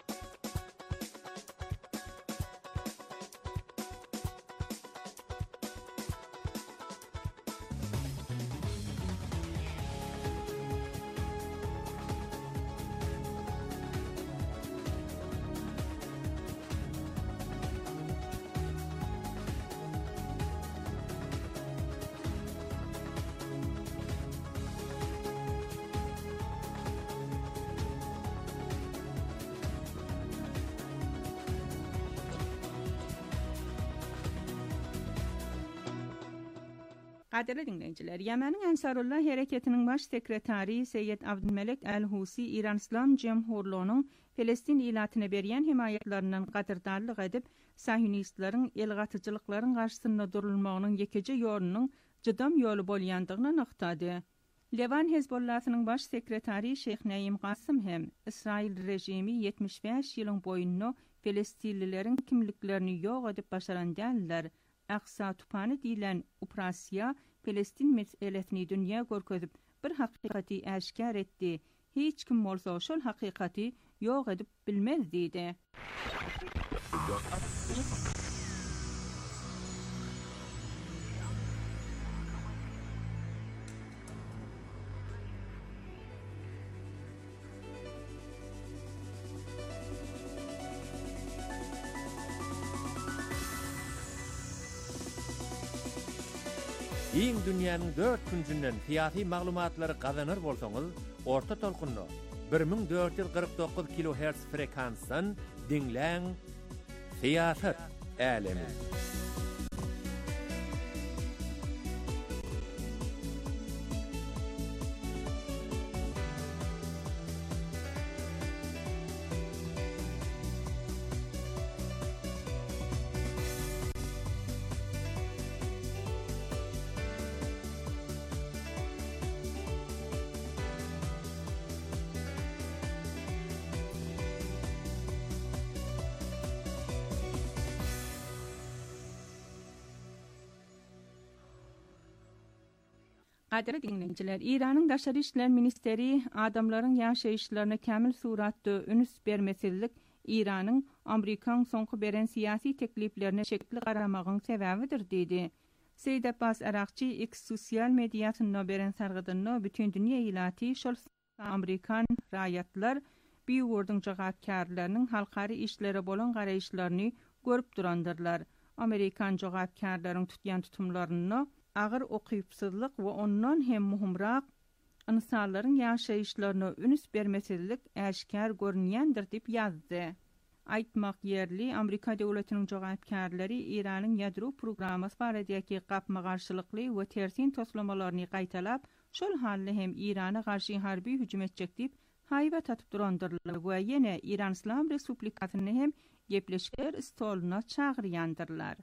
Qadirli dinleyiciler, Yemen'in Ensarullah Hareketi'nin baş sekretari Seyyed Abdülmelek El-Husi, İran İslam Cemhurluğu'nun Filistin ilatyna berýän himayetlerinden qadyrdarlyk edip, Sahyonistlaryň elgatyjylyklaryň garşysyna durulmagynyň ýekeje ýolunyň jydam ýolu bolýandygyny naqtady. Levan Hezbollahynyň baş sekretari Şeyh Naim Qasym hem İsrail rejimi 75 ýylyň boýunna Filistinlileriň kimliklerini ýok edip başaran däller. Aqsa tupany diýilen operasiýa Filistin meselesini dünýä görkezip bir hakykaty äşkar etdi. Hiç kim bolsa şol hakykaty ýok edip bilmez diýdi. Iň dünýäniň 4 küncünden fiýaty maglumatlary gazanır bolsaňyz, orta tolkunny 1449 kHz frekansdan dinläň. Siýasat älemi. Qadirli dinleyiciler, İran'ın Daşary İşler Ministeri adamlaryň ýaşaýyşlaryna kämil suratda ünüs bermesilik İranın Amerikan soňky beren siyasi tekliplerine şekli garamagyň sebäbidir dedi. Seyyid Abbas Arakçy X sosial mediýasyna beren sargydyny bütün dünýä ýylaty şol Amerikan raýatlar bir wurdyň jogapkarlarynyň halkary işlere bolan garaýşlaryny görüp durandyrlar. Amerikan jogapkarlarynyň tutýan tutumlaryny agyr okypsyzlyk we ondan hem muhimrak insanlaryň ýaşaýyşlaryna üns bermesizlik äşkär görünýändir diýip ýazdy. Aýtmak ýerli Amerika döwletiniň jogapkarlary Iranyň ýadro programmasy baradaky gapma garşylykly we tersin toslamalaryny gaýtalap, şol halda hem Irana garşy harby hüjüm etjek diýip haýba tatyp durandyrlar we ýene İran Islam Respublikasyny hem gepleşikler stoluna çağırýandyrlar.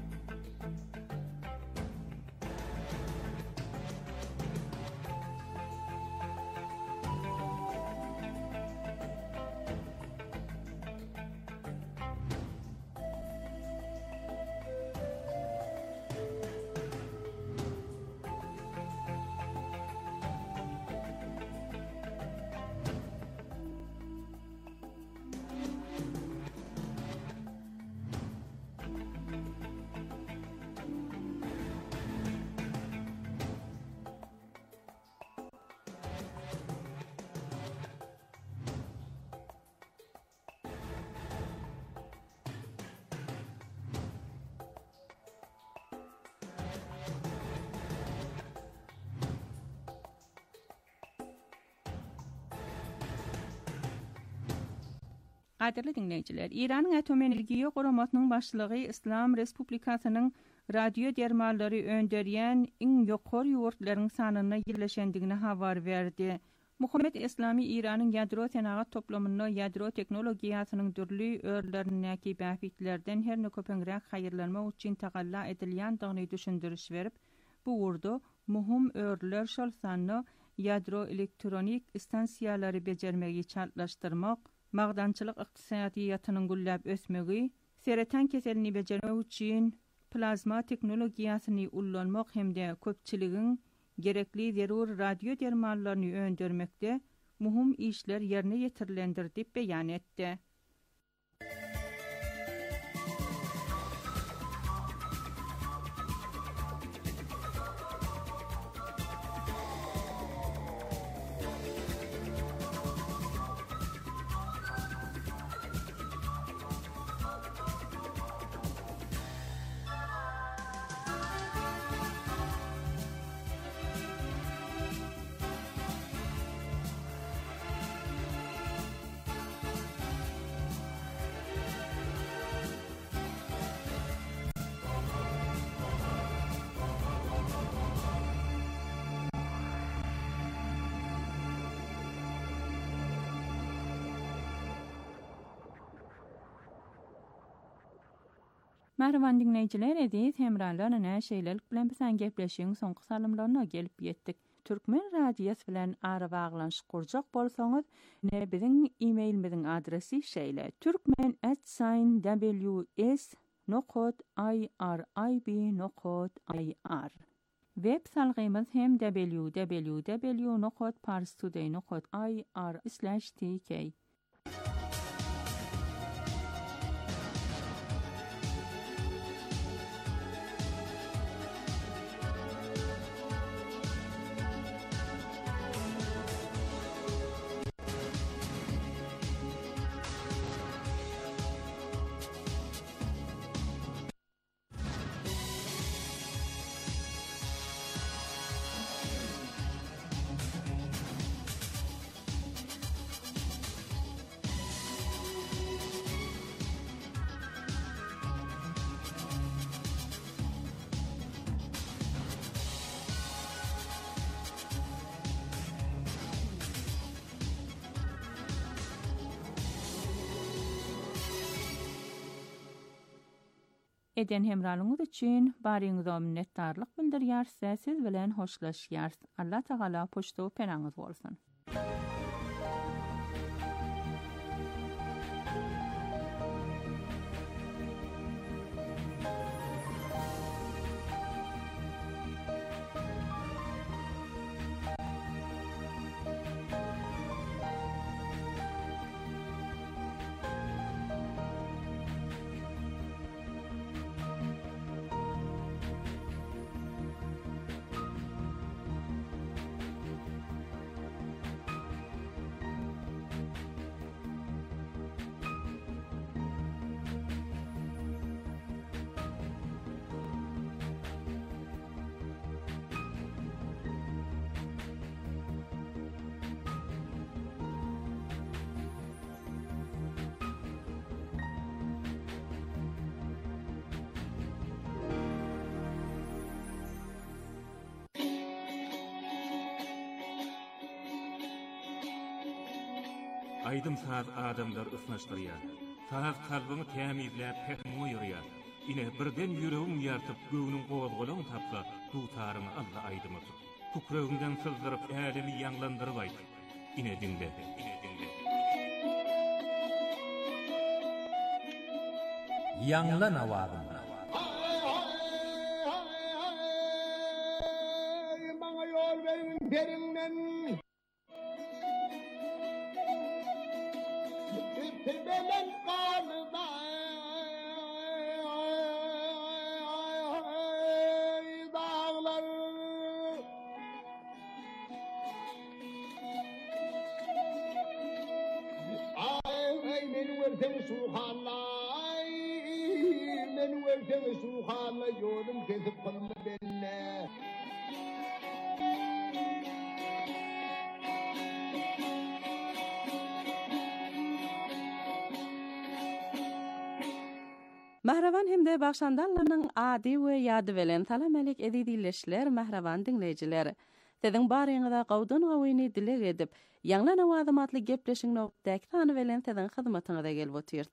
Qadirli dinleyijiler, İranyň Atom Energiýa Guramasynyň başlygy İslam Respublikasynyň radio dermallary önderýän iň ýokary ýurtlaryň sanyna ýerleşendigini habar berdi. Muhammed Islami İranyň ýadro senagat toplamyna ýadro teknologiýasynyň dürli örlerindäki bäfitlerden herne köpeňräk haýyrlanmak üçin tagalla edilýändigini düşündiriş berip, bu wurda muhim örler şol sanyny ýadro elektronik stansiýalary bejermegi çatlaşdyrmak, magdançylyk ykdysadyýatynyň gülläp ösmegi, seratan keselini bejermek üçin plazma teknologiýasyny ullanmak hemde köpçiligiň gerekli zerur radio dermallaryny öndermekde muhim işler ýerine ýetirilendir diýip beýan etdi. Merhaban dinleyijiler, edis hemralarla näşeýlelik bilen bizen gepleşiň soňky salymlaryna gelip ýetdik. Türkmen radiýasy bilen ara baglanyş kurjak bolsaňyz, ne biziň e-mailimiziň adresi şeýle: turkmen@ws.irib.ir. Web salgymyz hem www.parstoday.ir/tk. Eden hemralyňyz üçin baryňyza minnetdarlyk bildirýär, siz bilen hoşlaşýar. Allah Taala poşto penaňyz bolsun. Aydym saz adamlar ısnaşdyrýar. Saz kalbyny tämizläp hekmi ýörýär. Ine birden ýüregim ýartyp göwüniň gowazgalagyny tapsa, dutaryny Allah aydymy tut. Tukragymdan sızdyryp älimi ýanglandyryp aýt. Ine dinle. Ýanglan awagym. Maňa ýol berin berinden. Tebelen kanıda dağlar ay meni versen suhalay meni versen suhalay yolum kesip kalma benimle Mahravan hemde başandallarının adi we ýady bilen salam alek edilýärler mahravan dinleýijiler. Siziň baryňyza gowdun gawyny dilek edip, ýanglan awazamatly gepleşiň nokdaky bilen siziň hyzmatyňyza gelip otyr.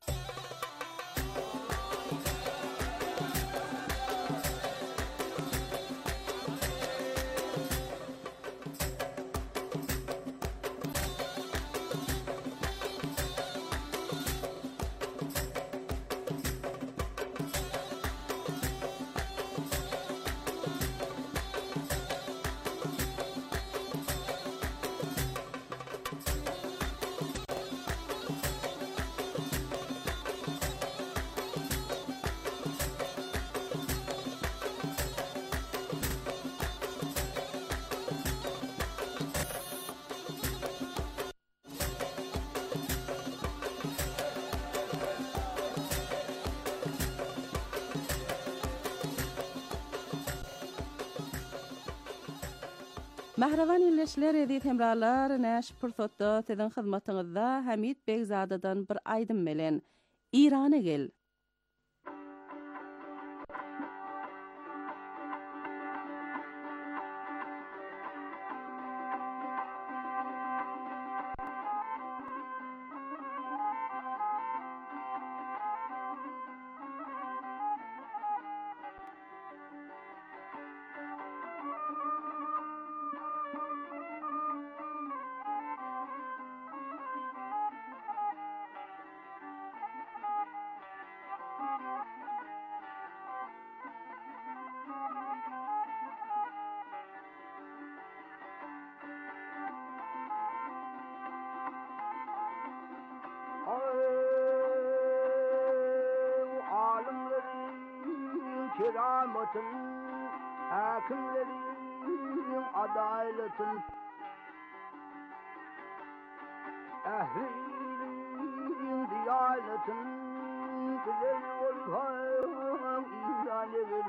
Mahravan illeşler edip hemralar näş pursatda siziň hyzmatyňyzda Hamid Begzadadan bir aýdym bilen İrana gel. Keramatın, hakimlerin adaletin, ehlinin diyanetin, güzel olhan ilan edin.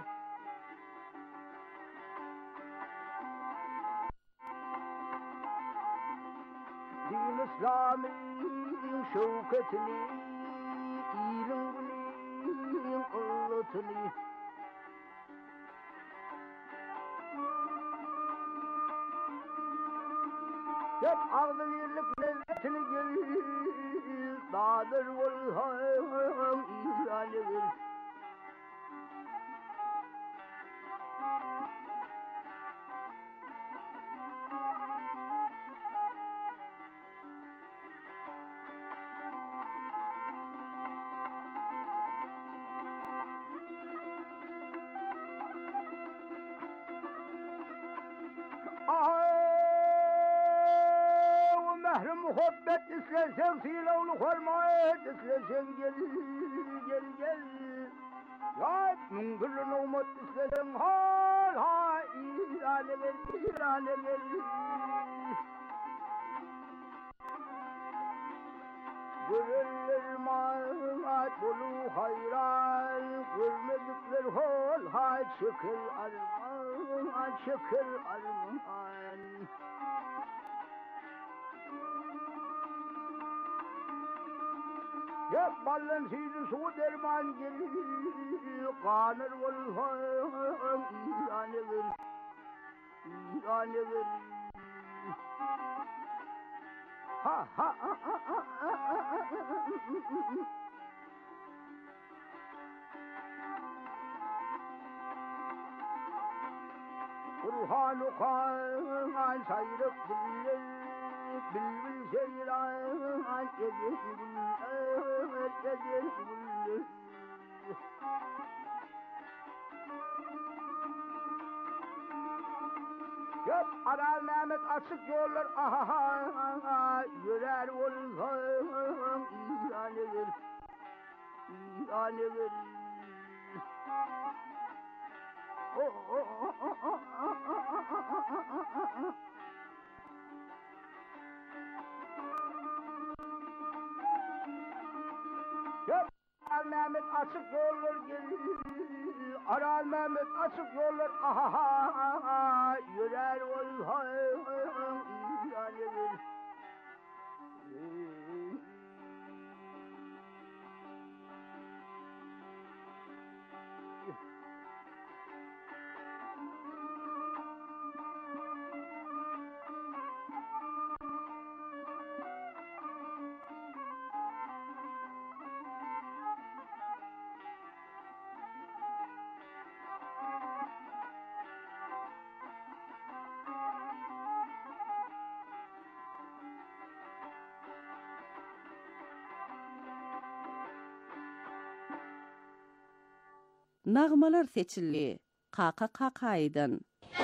Din İslam'ın şevketini, ilminin ıllatını, hep ağzı yerlik lezzetini gelir, dağdır olhan ilan edin. Muhabbet istersen silahlı hormat istersen gel gel gel ya mungul nomat istersen hal ha irane gel görürler maat bulu hayran görmedikler hol ha şükür arman şükür arman. Hep ballan sizin su derman gelir, kanır olhan ilan edin, ilan edin. ha ha Kurhan okan sayrık diller bilbil seyran edir güller Hep Aral Mehmet açık yollar aha yörer olsan ihanedir Hep Aral Mehmet açık yollar gelir Aral Mehmet açık yollar aha yörer olsan ihanedir Nağmalar seçildi. Kaka-kakaydan.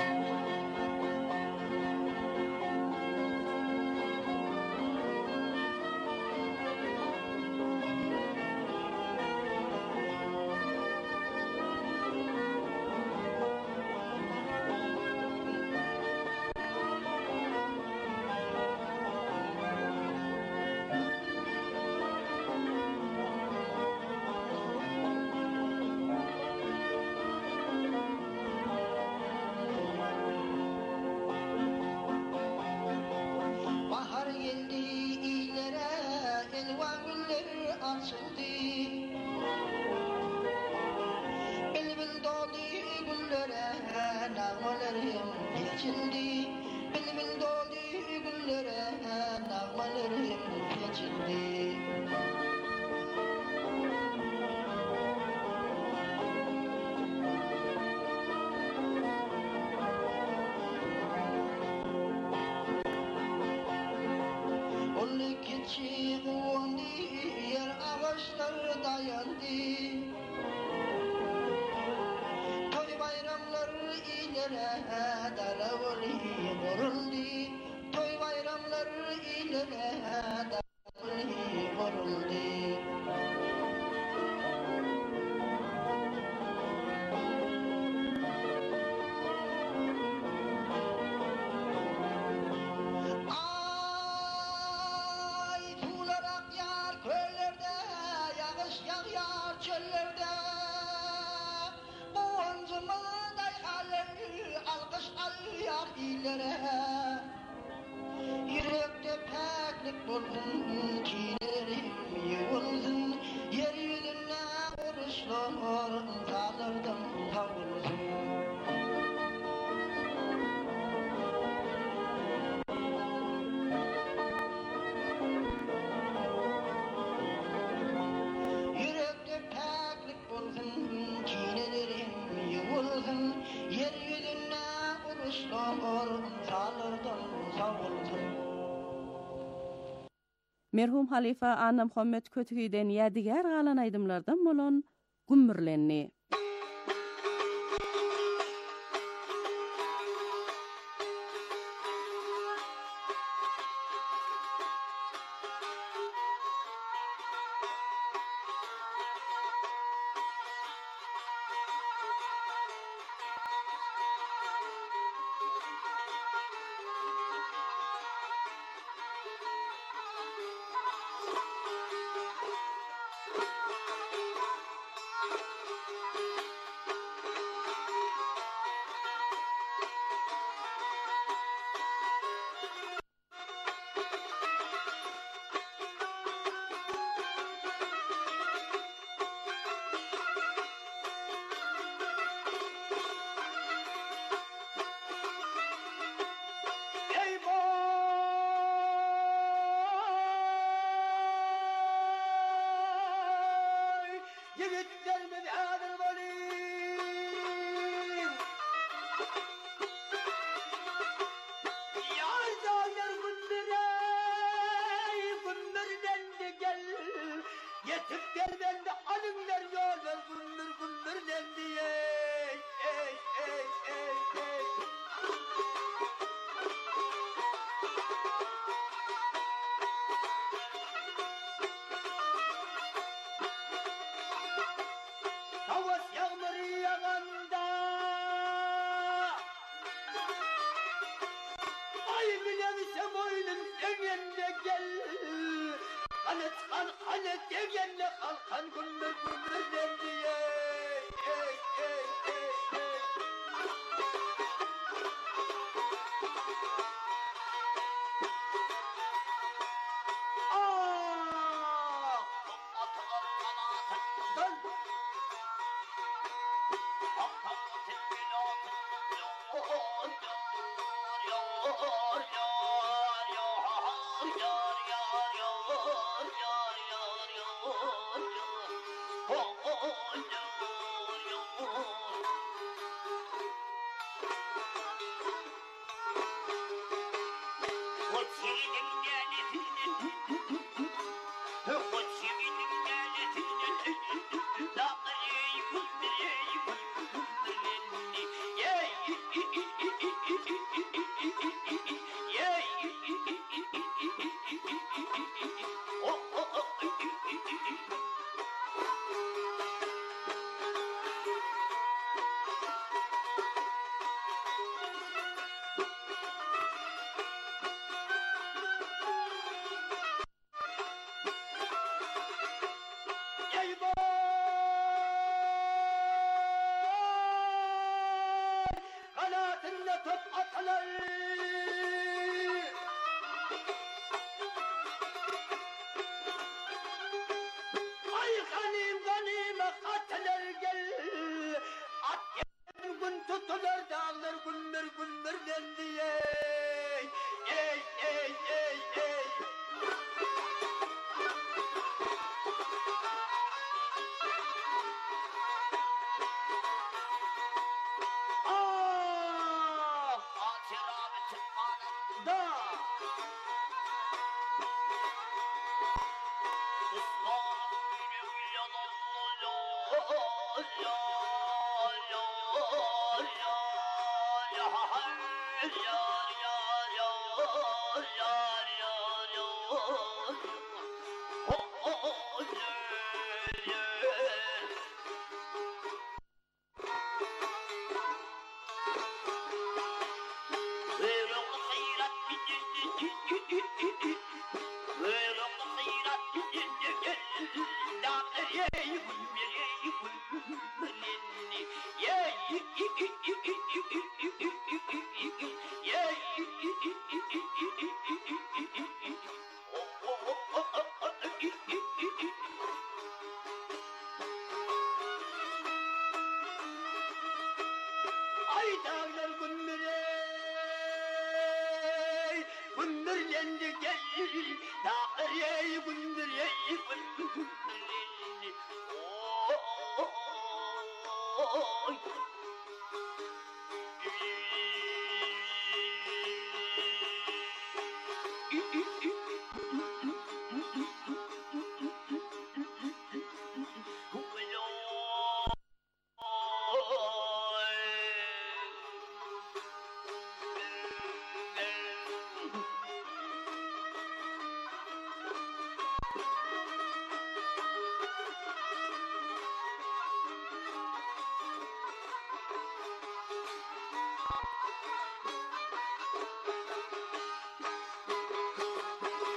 Merhum halifa Anna Muhammed Kötügüden yadigar galan aydımlardan bolan Gümmürlenni. Yigitlerimiz adil bolayım. Yar dağlar gündürden de gel. Yetip gel ben de alınlar yollar gündürden diye. Ey. Havas yağmur yağanda ay bilemsem oyunun önünde gel. Kanıt degenle kalkan gündürden diye. Ey. Kanatında top atılır. Ay ganime atılır gel. At gün tutulur dağlar gündürden diye. Ey. Ay dağlar gündür gel. Dağlar gündür